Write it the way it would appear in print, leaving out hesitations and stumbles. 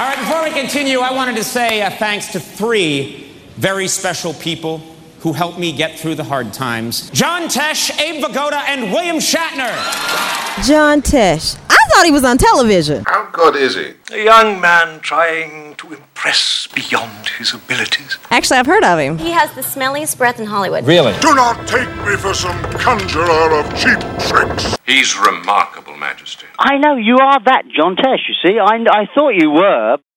All right, before we continue, I wanted to say thanks to three very special people who helped me get through the hard times. John Tesh, Abe Vigoda, and William Shatner. John Tesh. I thought he was on television. How good is he? A young man trying to impress beyond his abilities. Actually, I've heard of him. He has the smelliest breath in Hollywood. Really? Do not take me for some conjurer of cheap tricks. He's remarkable, Majesty. I know, you are that John Tesh, you see. I thought you were.